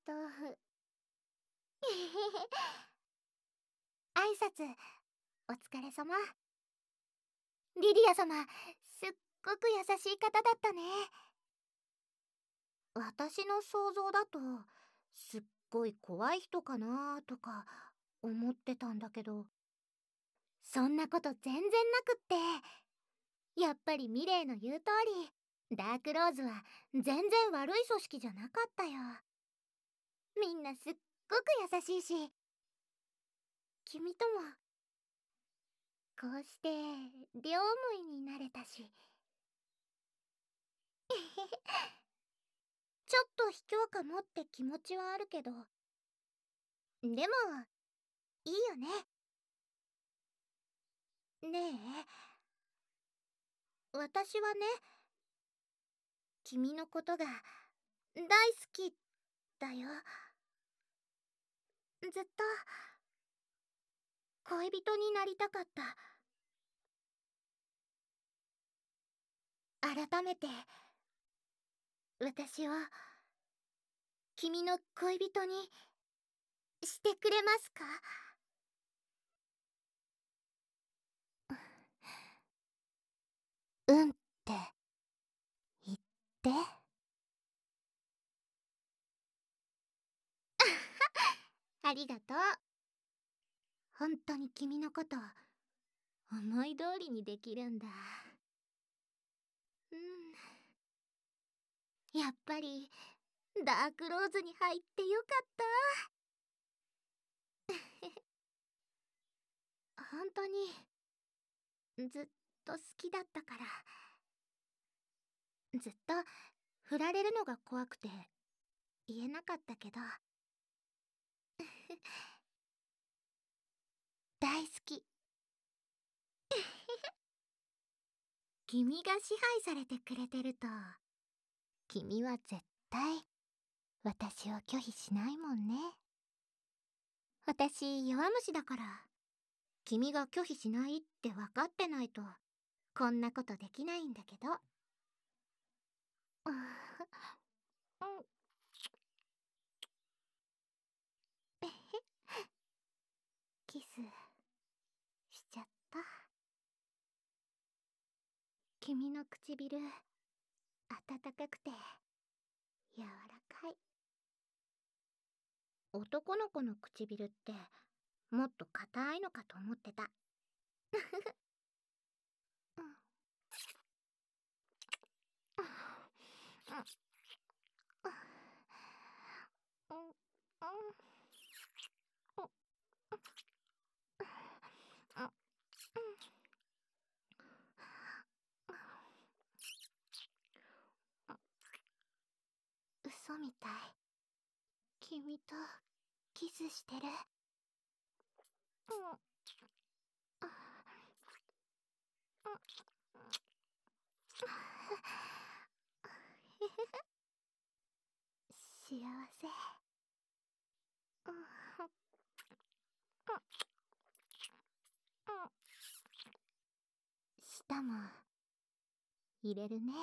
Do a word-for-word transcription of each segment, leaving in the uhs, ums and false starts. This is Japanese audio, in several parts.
と挨拶お疲れ様。リディア様、すっごく優しい方だったね。私の想像だとすっごい怖い人かなとか思ってたんだけど、そんなこと全然なくって、やっぱりミレイの言う通りダークローズは全然悪い組織じゃなかったよ。みんなすっごく優しいし、君ともこうして両思いになれたしちょっと卑怯かもって気持ちはあるけど、でもいいよね。ねえ、私はね、君のことが大好きだよ。ずっと恋人になりたかった。改めて私を君の恋人にしてくれますか？うんって言って。ありがとう。本当に君のこと思い通りにできるんだ。うん、やっぱりダークローズに入ってよかった。本当にずっと好きだったから、ずっと振られるのが怖くて言えなかったけど大好き。君が支配されてくれてると、君は絶対私を拒否しないもんね。私弱虫だから、君が拒否しないって分かってないとこんなことできないんだけど。キスしちゃった。君の唇温かくて柔らかい。男の子の唇ってもっと硬いのかと思ってた。嘘みたい。君とキスしてる。幸せ。舌も入れるね。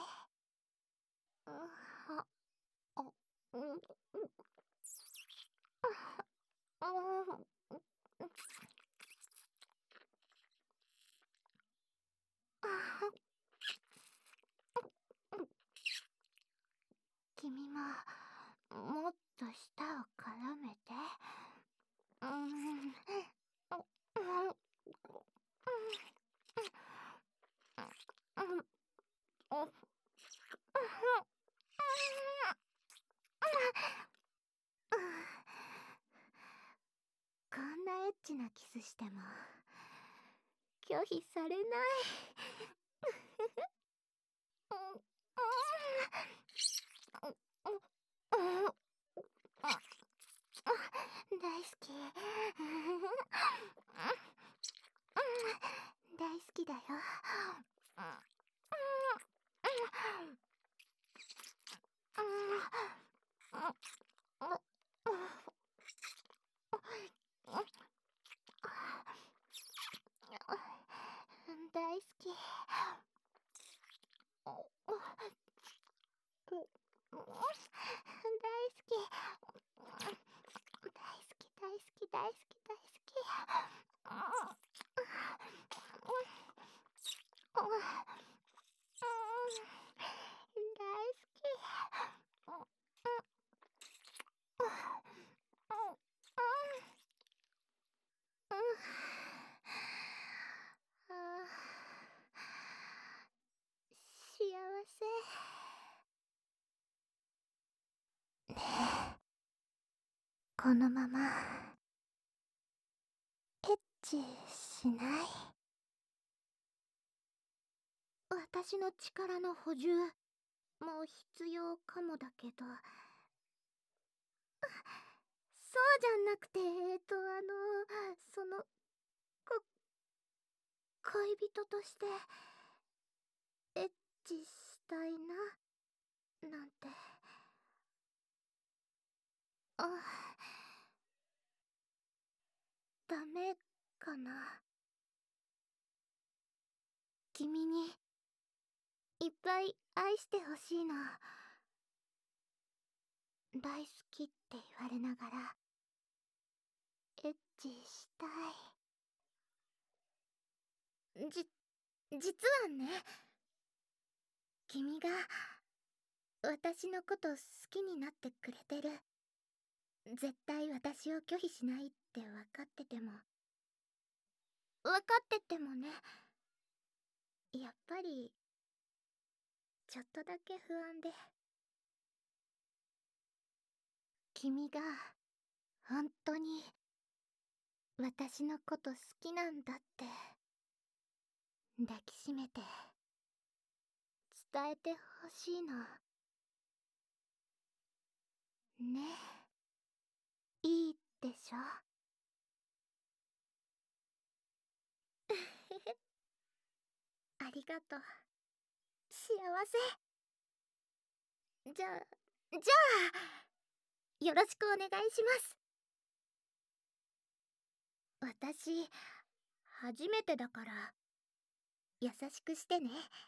君ももっと舌を絡めて。うんこんなエッチなキスしても拒否されない。大好き。大好きだよ。大好き。大好き。 大好き大好き。大好き。幸せ。ねえ、このままエッチしない？私の力の補充も必要かもだけど、そうじゃなくて、えっとあのそのこ恋人としてエッチしたいななんて。あ、ダメかな。君にいっぱい愛してほしいの。大好きって言われながらエッチしたい。じ実はね、君が私のこと好きになってくれてる、絶対私を拒否しないって分かってても分かっててもね、やっぱりちょっとだけ不安で。君が本当に私のこと好きなんだって抱きしめて伝えてほしいのね。いいでしょ？ありがとう。幸せ。じゃあじゃあよろしくお願いします。私初めてだから優しくしてね。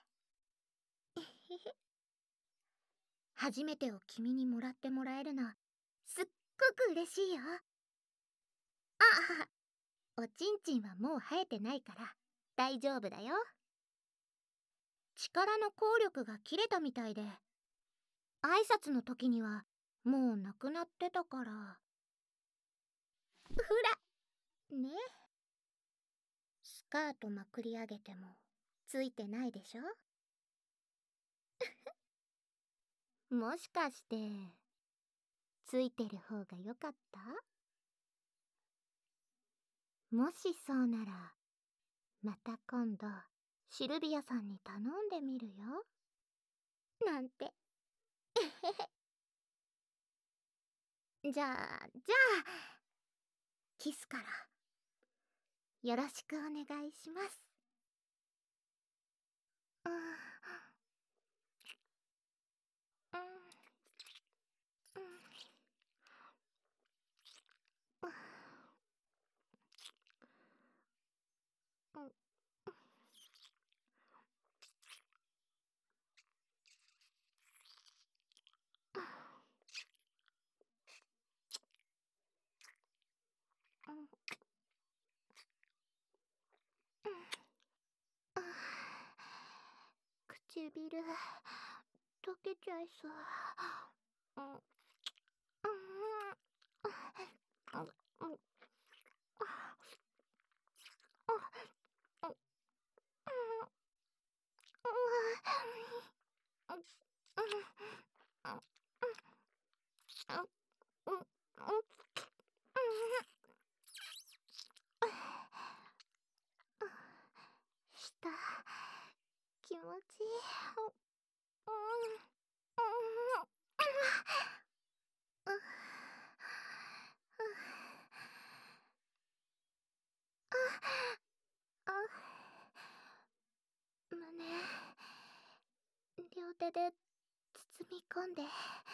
初めてを君にもらってもらえるのすっごく嬉しいよ。あ、おちんちんはもう生えてないから大丈夫だよ。力の効力が切れたみたいで、挨拶の時にはもうなくなってたから。ほらね、スカートまくり上げてもついてないでしょ？もしかしてついてる方がよかった？もしそうならまた今度シルビアさんに頼んでみるよなんて。じゃあじゃあキスからよろしくお願いします。うんうんうんうん唇溶けちゃいそう。うんうんうんした気持ちいい。胸両手で包み込んで、うん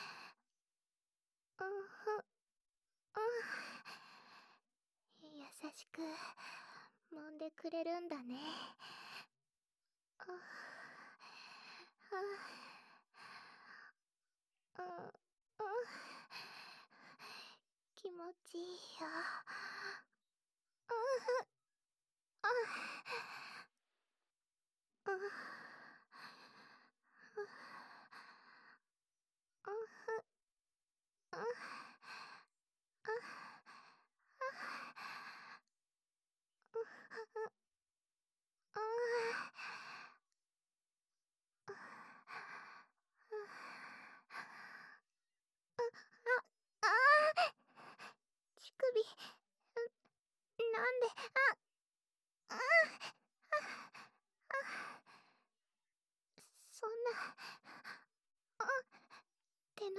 うん優しく揉んでくれるんだね。ああ、うんうん気持ちいいよ。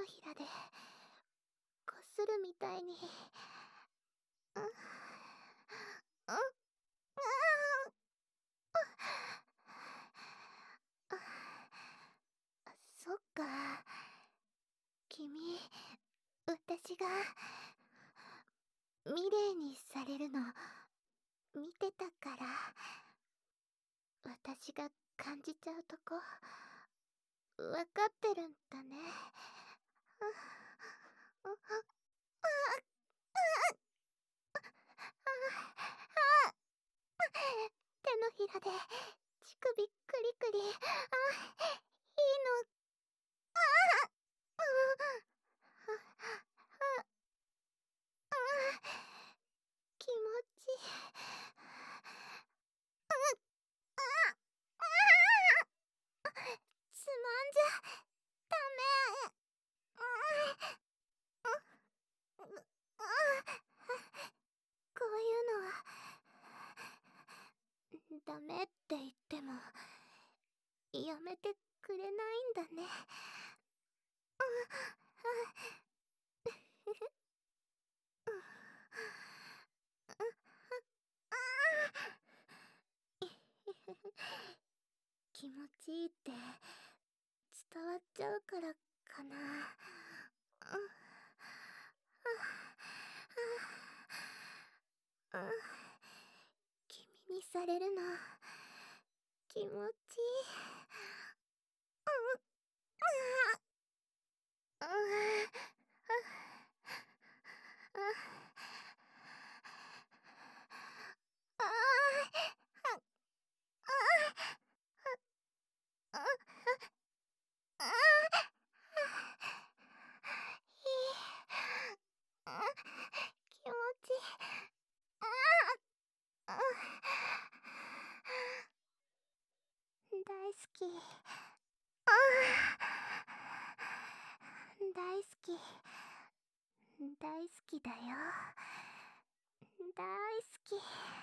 のひらでこするみたいに。うん、うん、うん、そっか。君、私がミレイにされるの見てたから、私が感じちゃうとこわかってるんだね。手のひらで乳首クリクリ。あ、いいの。気持ちいい。つまんじゃダメ。こういうのはダメって言ってもやめてくれないんだね。気持ちいいって伝わっちゃうからかな。君にされるの気持ちいい。気持ちいい。大好き。大好き。大好きだよ。大好き。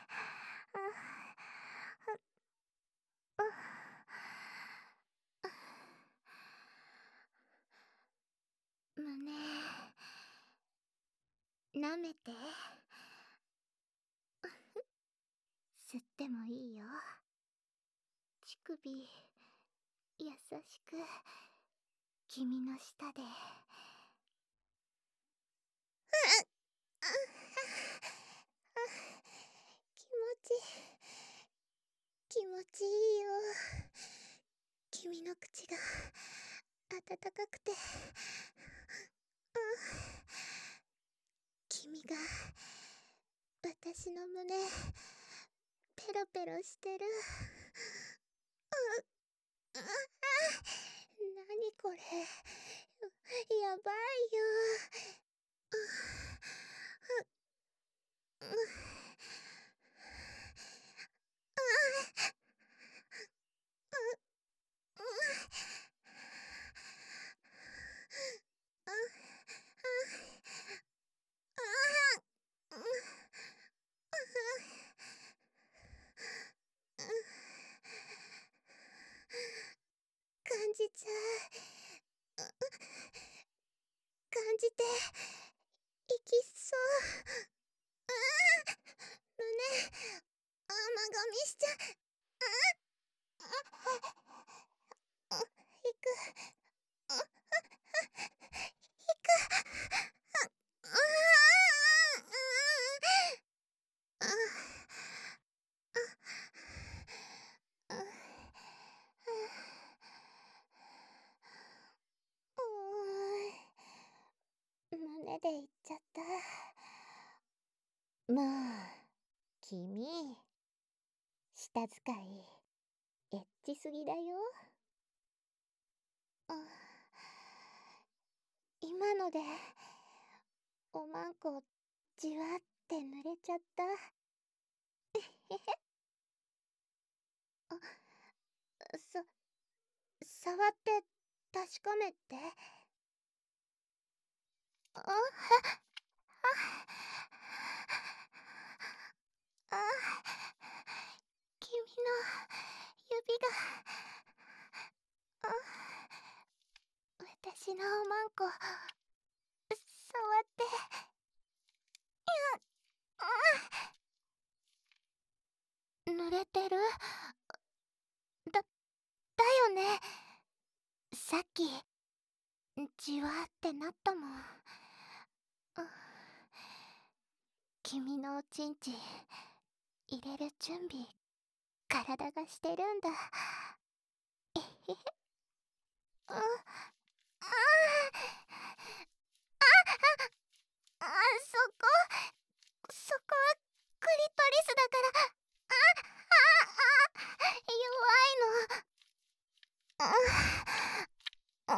胸舐めて。吸ってもいいよ。乳首優しく君の下で。気持ち気持ちいいよ。君の口が温かくて。君が私の胸ペロペロしてる。何これ、やばいよ。感じちゃう。感じていきそう。胸甘噛みしちゃう。いく。いく。胸で言っちゃった。まあ君、舌使いエッチすぎだよ。今のでおまんこじわって濡れちゃった。あ、さ、触って確かめて。あ、あ、あ、君の指が、あ、私のおまんここ触ってや、うん、濡れてる？だ、だよね。さっきじわーってなったもん。君のおちんちん入れる準備体がしてるんだ。えへへ。うん。あああ、そこそこはクリトリスだから。あああ、弱いの。うん。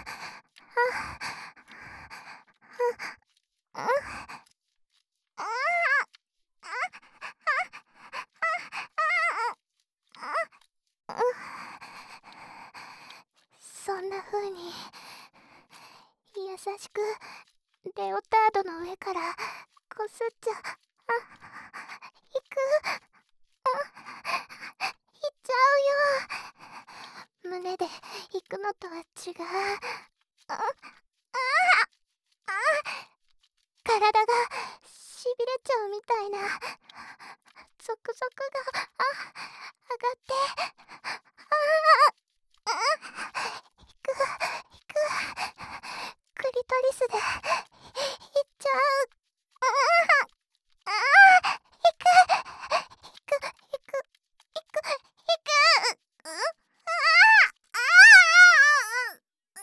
そんな風に優しくレオタードの上からこすっちゃ、あ、行く、あ、行っちゃうよ。胸で行くのとは違う。あ、あ、あ、体がしびれちゃうみたいなゾクゾクが、あ、上がって、ああ、行く行く、クリトリスで行っちゃう。ああ、ああ、行く行く行く行く行く、う、ああ、ああ、う、う、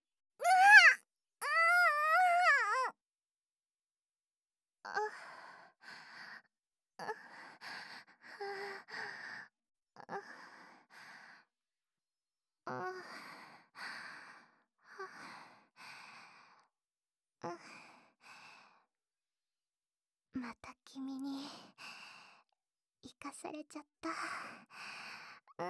ああ、ああ、ああ、また君に生かされちゃった。うん、うん、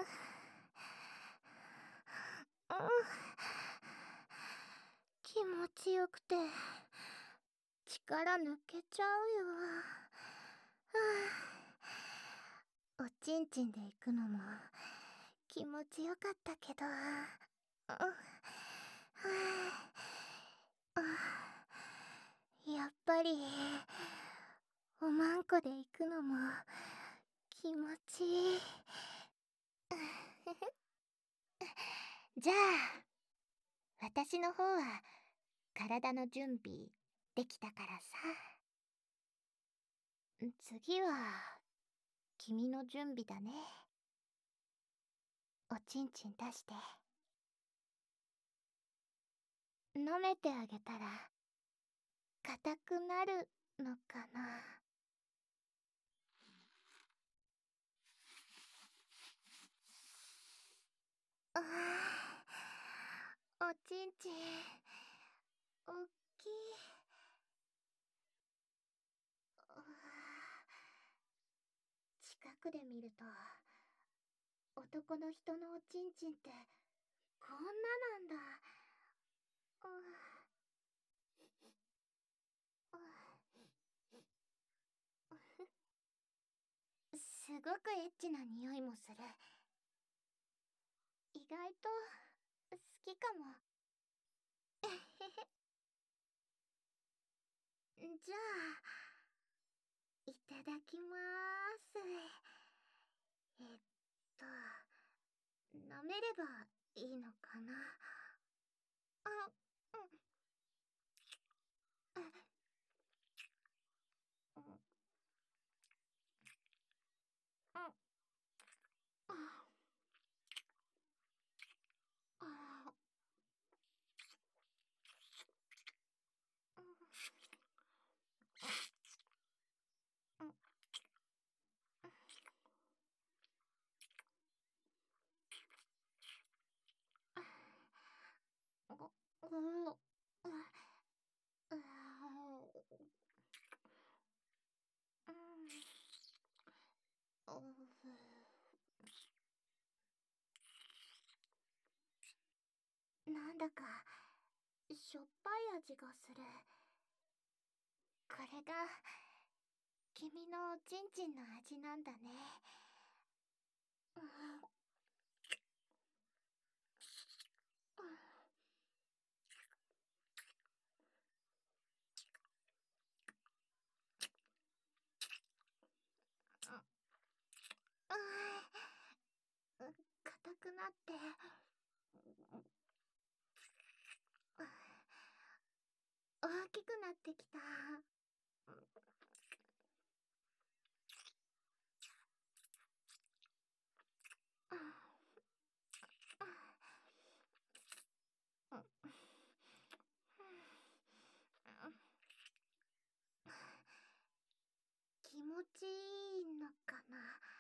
気持ちよくて力抜けちゃうよ。はあ、おちんちんで行くのも気持ちよかったけど、うん、はあ、やっぱりおまんこで行くのも気持ちいい。じゃあ私の方は体の準備できたからさ。次は君の準備だね。おちんちん出して舐めてあげたら硬くなるのかな。あー、おちんちんおっきい。近くで見ると男の人のおちんちんってこんななんだ。う、う、すごくエッチな匂いもする。意外と好きかも。じゃあいただきまーす。えっと舐めればいいのかな。あ、うん、うん、うん、あ、あ、うん、うん、あ、うん、う、あ、うん、う、なんだかしょっぱい味がする。これが君のおちんちんの味なんだね。うん、 なって。大きくなってきた。気持ちいいのかな。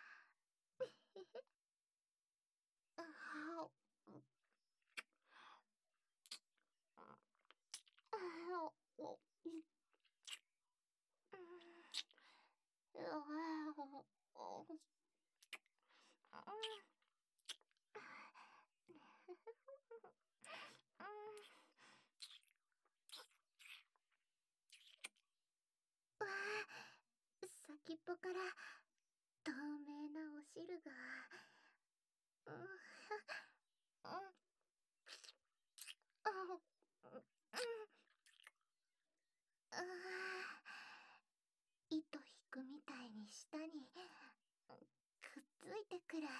先っぽから透明なお汁が。糸引くみたいに舌にくっついてくる。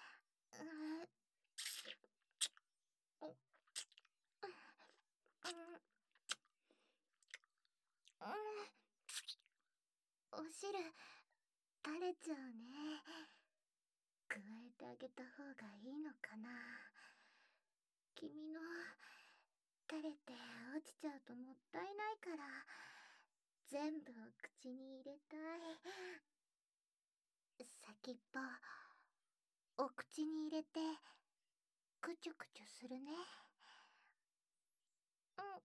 お汁垂れちゃうね。加えてあげた方がいいのかな。君の垂れて落ちちゃうともったいないから全部を口に入れたい。先っぽお口に入れてくちゅくちゅするね。うんうん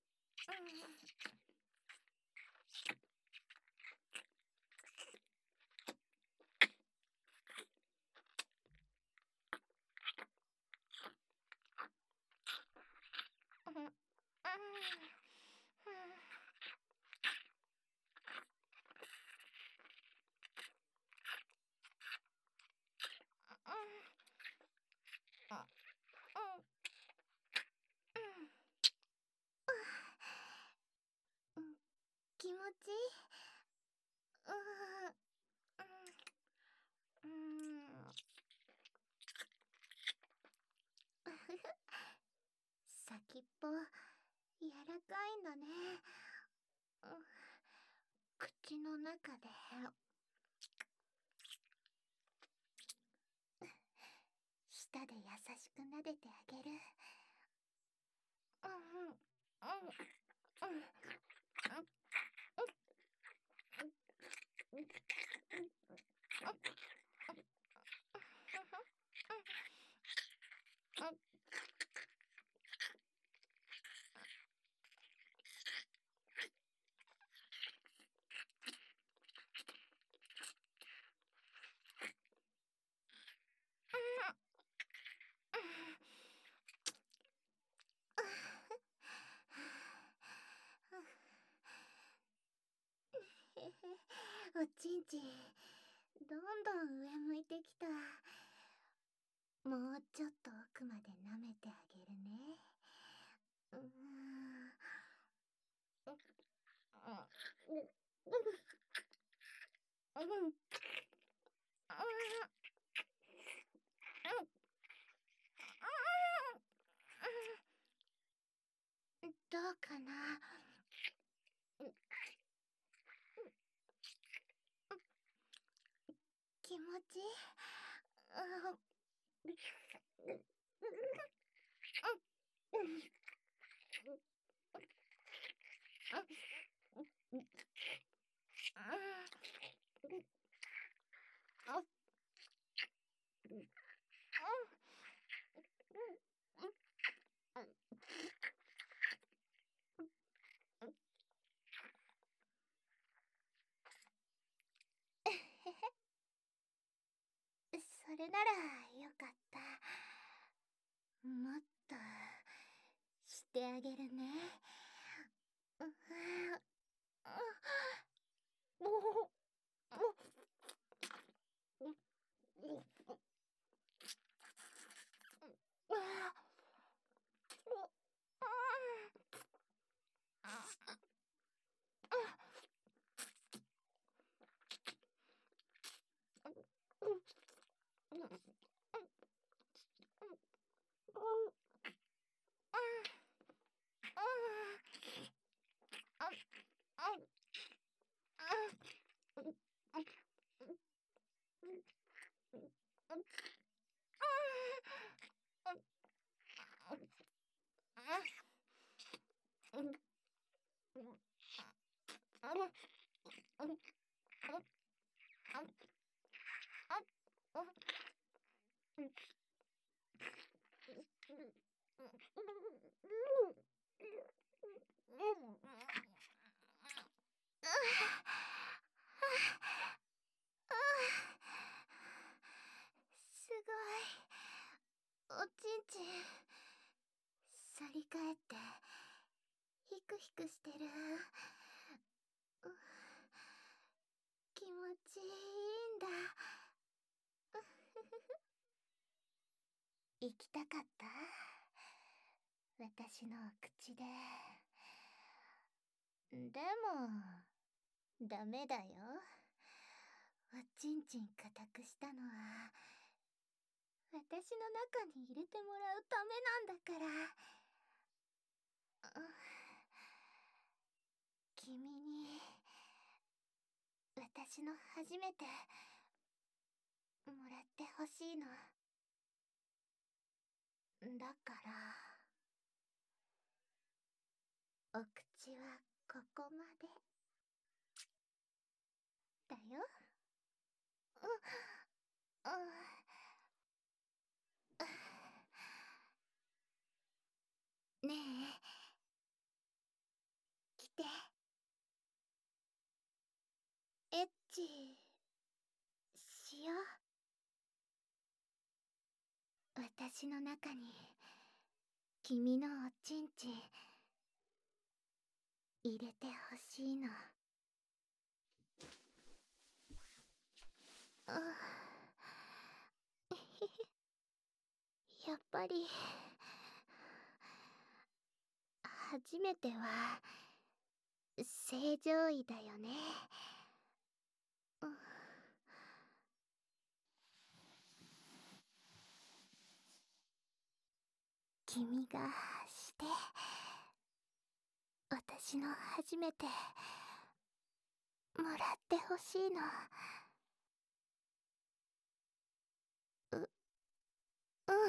うんうん気持ちいい。うんうん先っぽ柔らかいんだね。口の中で舌で優しく撫でてあげる。うんうんうんうんおちんちんどんどん上向いてきた。もうちょっと奥まで舐めてあげるね。うーんどうかな。気持ちいい。それならよかった。もっとしてあげるね。 すごい。おちんちん反り返ってヒクヒクしてる。気持ちいいんだ。行きたかった？私の口で。でもダメだよ。おちんちん固くしたのは私の中に入れてもらうためなんだから。君に私の初めてもらってほしいの。だからお口はここまでだよ。ううねえ、来て。エッチしよう。私の中に君のおちんちん入れてほしいの。あやっぱり初めては正常位だよね。君がして私の初めてもらってほしいの。ううん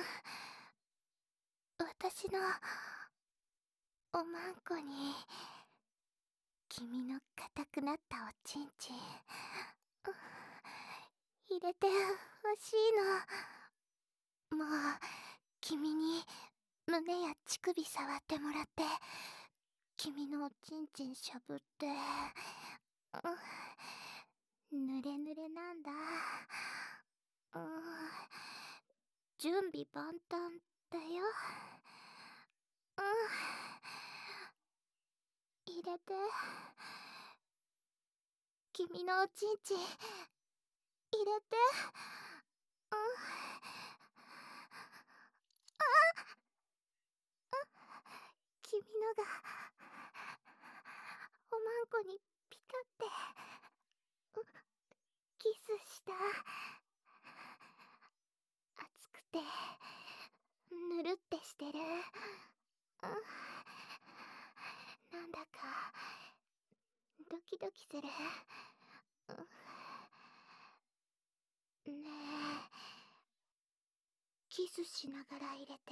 私のおまんこに君の硬くなったおちんちん入れてほしいの。もう君に胸や乳首触ってもらって君のおちんちんしゃぶってぬれぬれなんだ。準備万端だよ。入れて。君のおちんちん入れて。君のがおまんこにピタってキスした。熱くてぬるってしてる。なんだかドキドキする。ねえ、キスしながら入れて。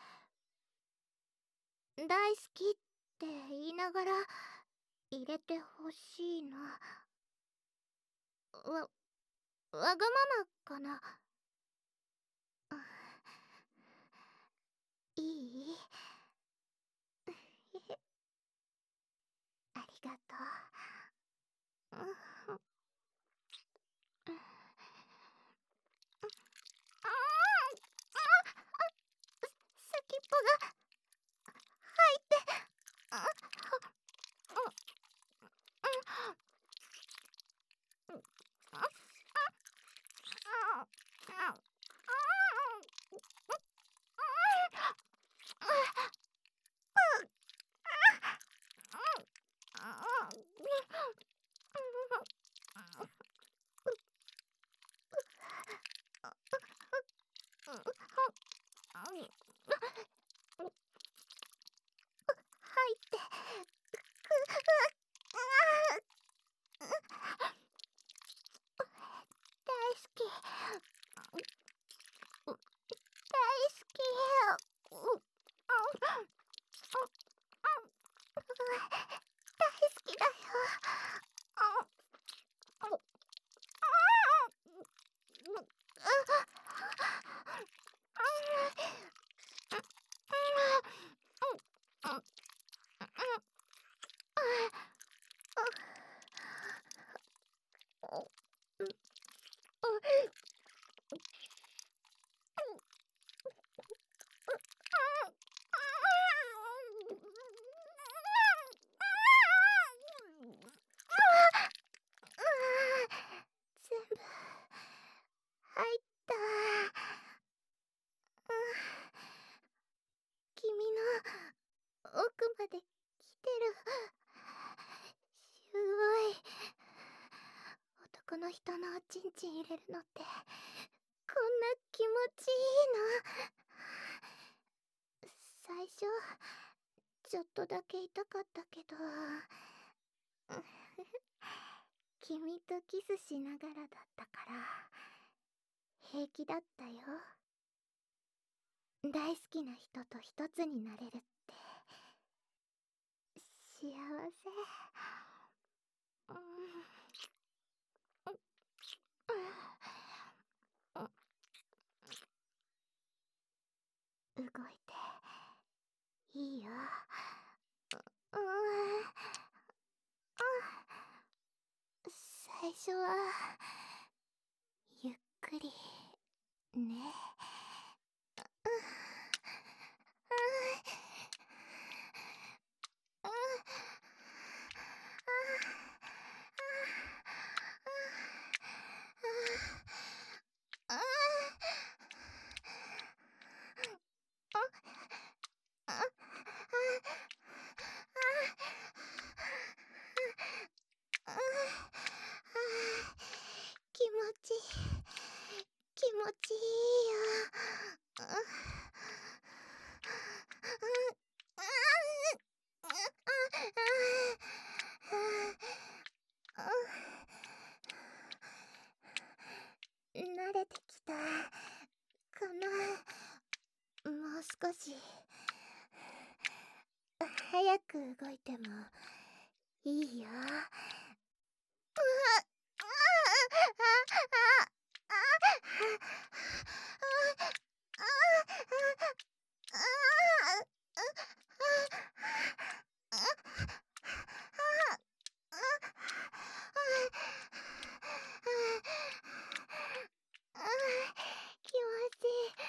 大好きって言いながら入れてほしいの。わ、わがままかな。いい？ありがとう。先っぽが入って。 の人のおちんちん入れるのってこんな気持ちいいの。最初ちょっとだけ痛かったけど君とキスしながらだったから平気だったよ。大好きな人と一つになれるって幸せ。うん動いていいよ。うん最初はゆっくりね。気持ち気持ちいいよ。慣れてきたかな。もう少し早く動いてもいいよ。気持ちいい。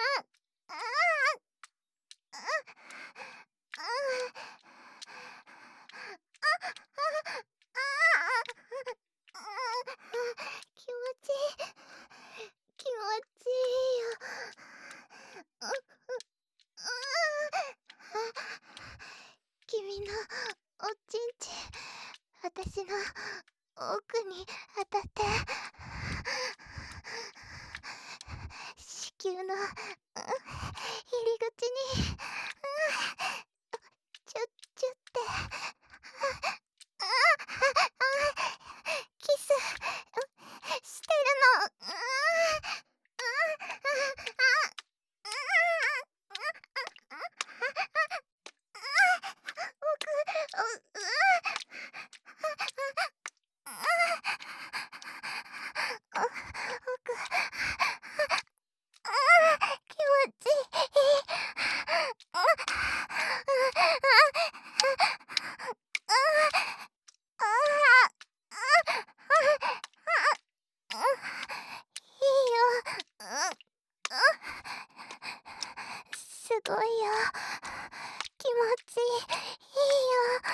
気持ちいい気持ちいいよ。君のおちんちん私の奥に当たって子宮の入り口にチュッチュってキスしてるの。すごいよ。気持ちいいよ。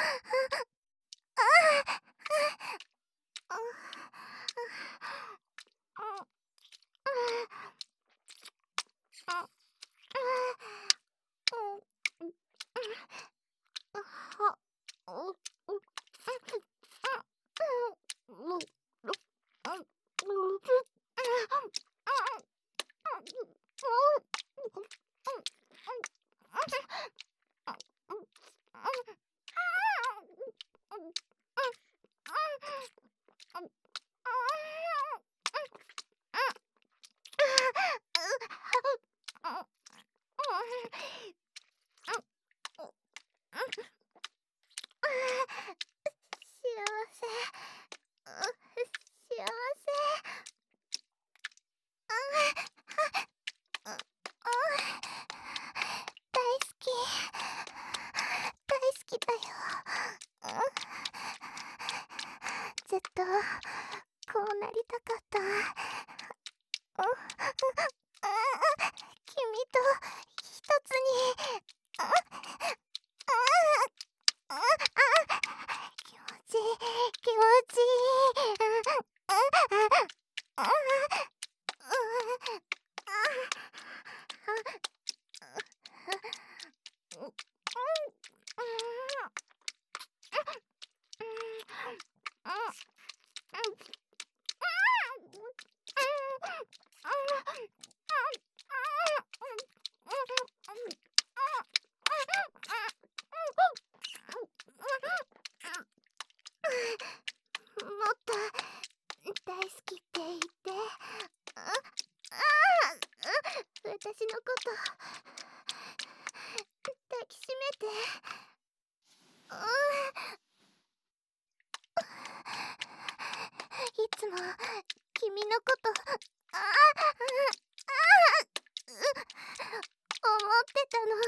幸せ幸せ。大好き大好きだよ。ずっとこうなりたかった。君と一つに。気持ちいい気持ちいい。 と抱きしめて。うん、いつも君のことああ思ってたの。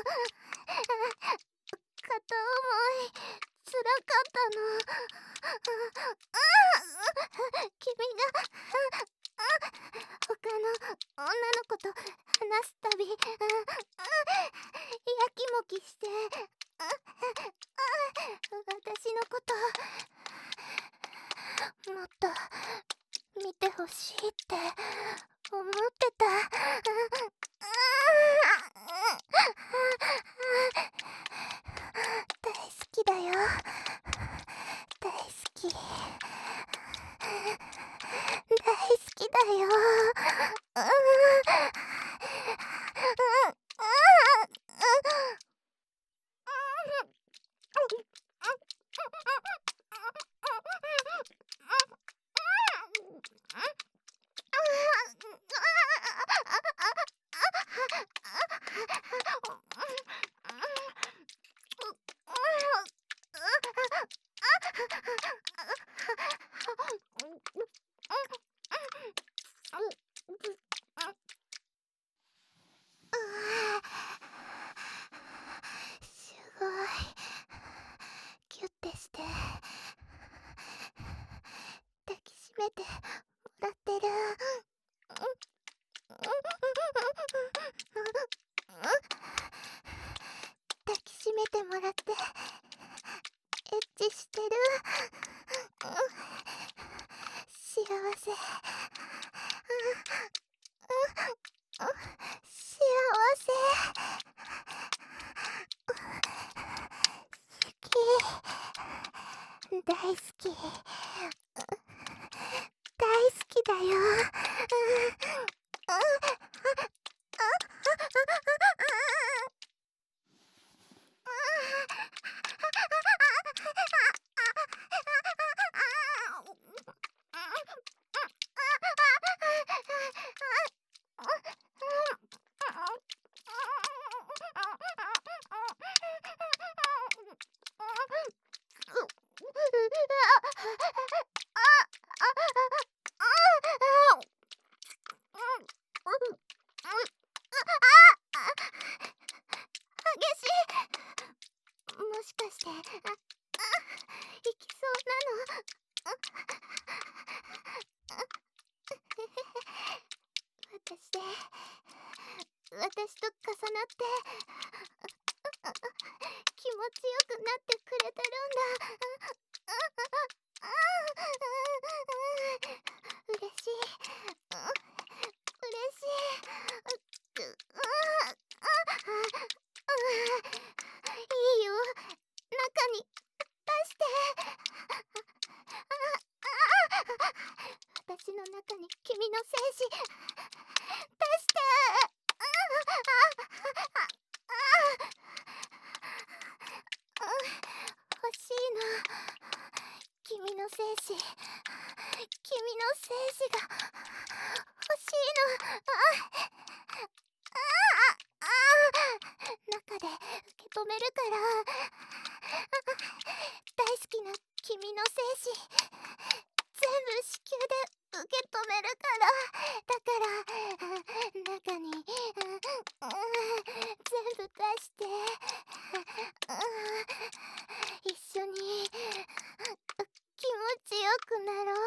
片思いつらかったの。君が他の女の子と話すたびやきもきして私のこともっと見てほしいって思ってた。大好きだよ。大好き。大好きだよ。すごいキュッてして抱きしめてもらってる。抱きしめてもらってエッチしてる。幸せ。幸せ。好き。大好き。大好きだよ。激しい。もしかしてああ行きそうなの。私で私と重なって気持ちよくなってくれてるんだ。嬉しい。嬉しい。いいよ、中に出して。私の中に君の精子出して。欲しいの、君の精子。君の精子が欲しいの。中で受け止めるから。大好きな君の精子全部子宮で受け止めるから。だから中に全部出して一緒に気持ちよくなろう。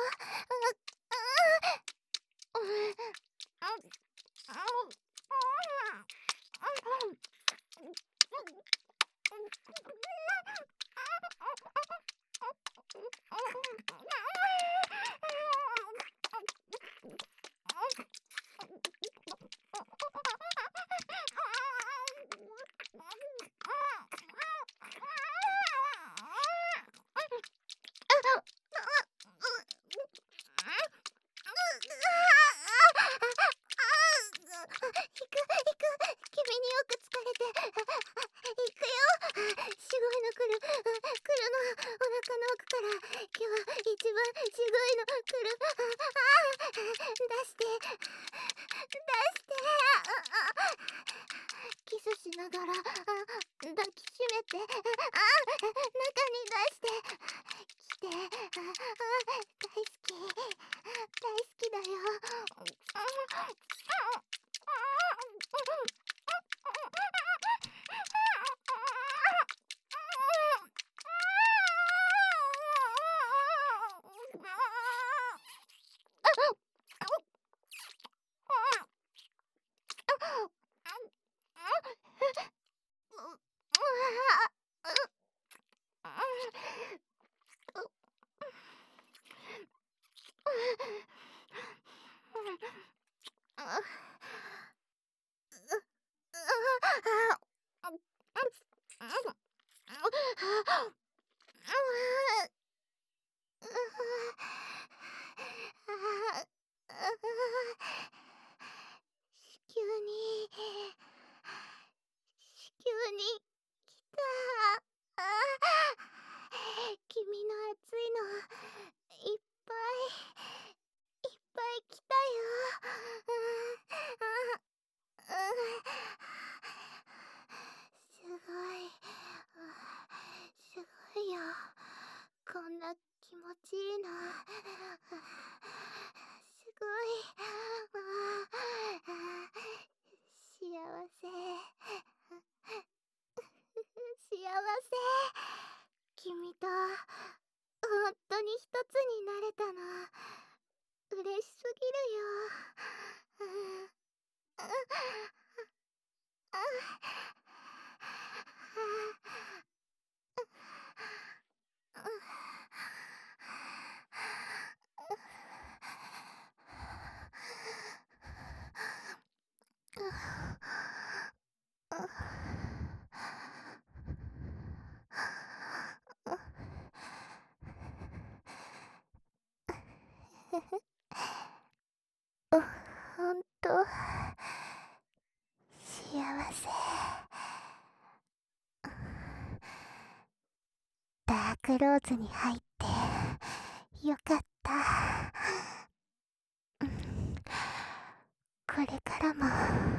今日一番渋いの来る。ああ、出して出してキスしながら抱きしめて、あ中に出してきて、あ大好き大好きだよ。子宮に子宮に来た。君の熱いのいっぱいいっぱい来たよ。すごいすごいよ、こんな気持ちいいの。すごい幸せ幸せ。君と本当に一つになれたの嬉しすぎるよ。ほんと幸せ。ダークローズに入ってよかった。これからも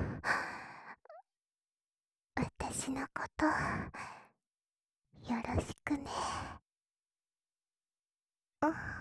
私のことよろしくね。